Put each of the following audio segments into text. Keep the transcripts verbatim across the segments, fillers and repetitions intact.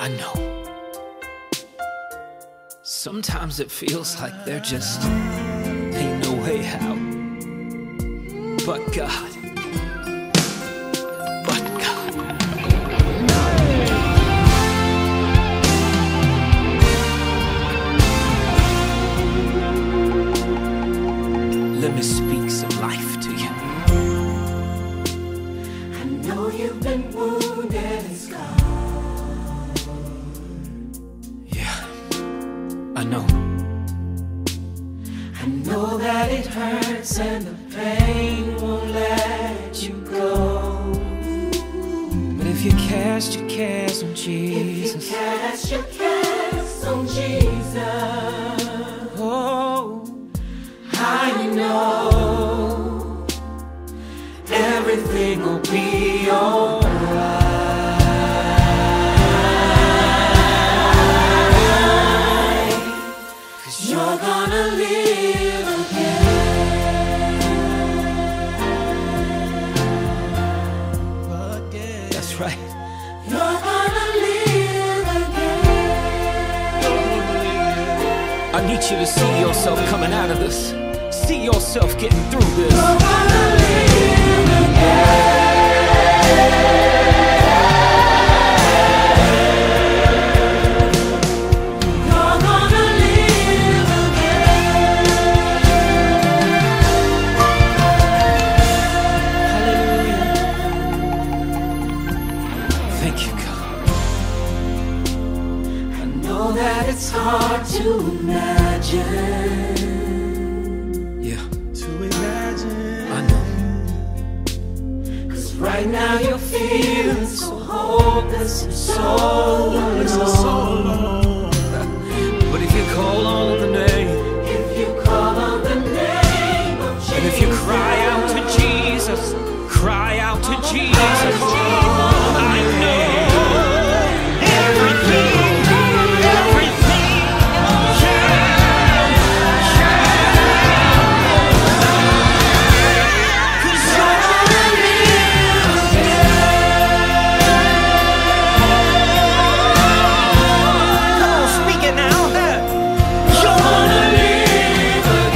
I know. Sometimes it feels like there just ain't no way out. But God, but God. Let me speak some life to you. I know you've been wounded and scarred. I know. I know that it hurts and the pain won't let you go. But if you cast your cares on Jesus, if you cast your cares on Jesus, oh, I know everything will be alright. You're gonna live again. That's right. You're gonna live again. I need you to see yourself coming out of this. See yourself getting through this. You're gonna live again. It's hard to imagine. Yeah, to imagine. I know. Cause right now you're feeling so hopeless and so alone. But if you call on the name, if you call on the name of Jesus, and if you cry out to Jesus, cry out to Jesus, I know everything.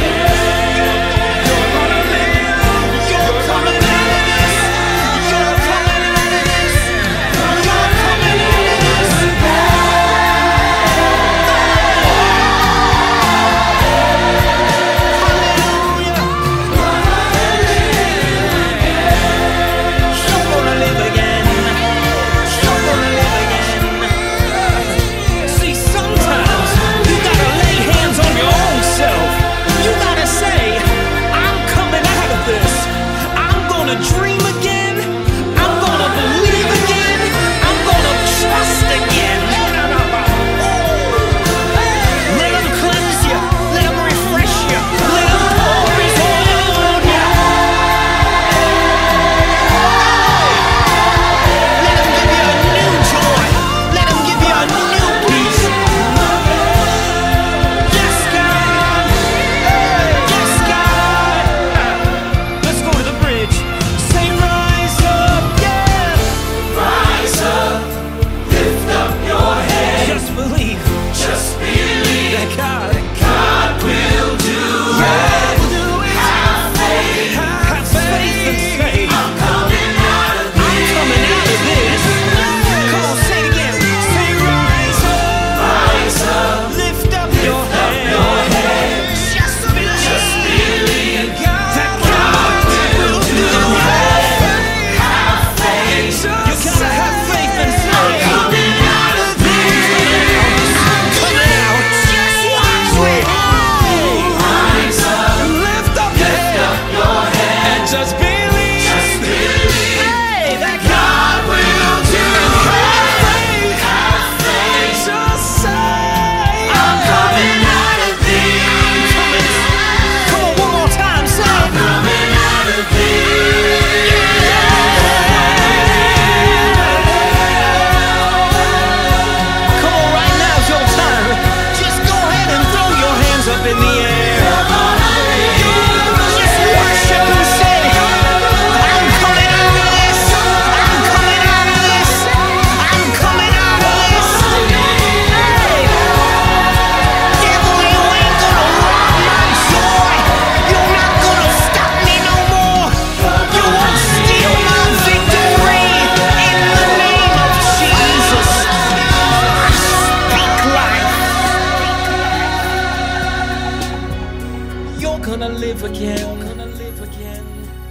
you're you're gonna live again. You're gonna live again.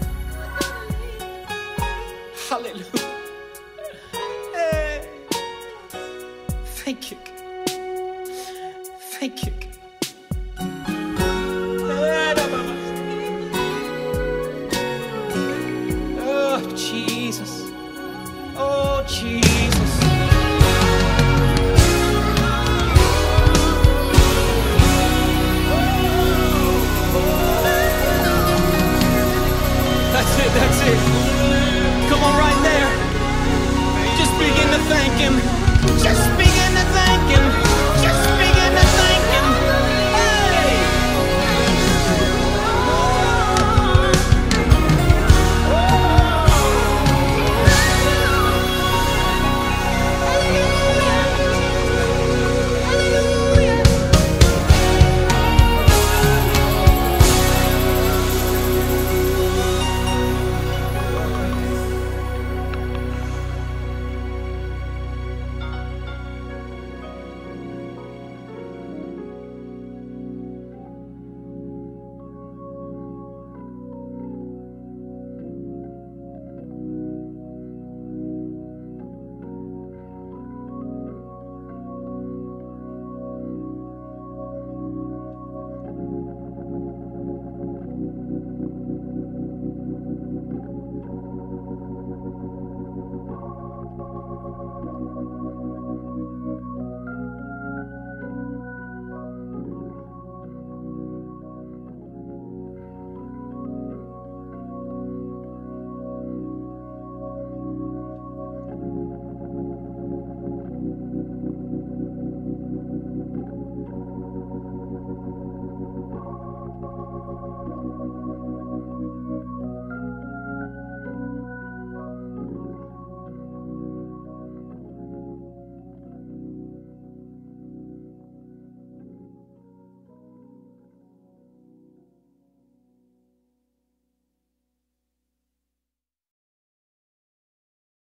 Hallelujah. Hey. Thank you. Thank you. Oh, Jesus. Oh, Jesus. That's it, that's it. Come on, right there. Just begin to thank Him.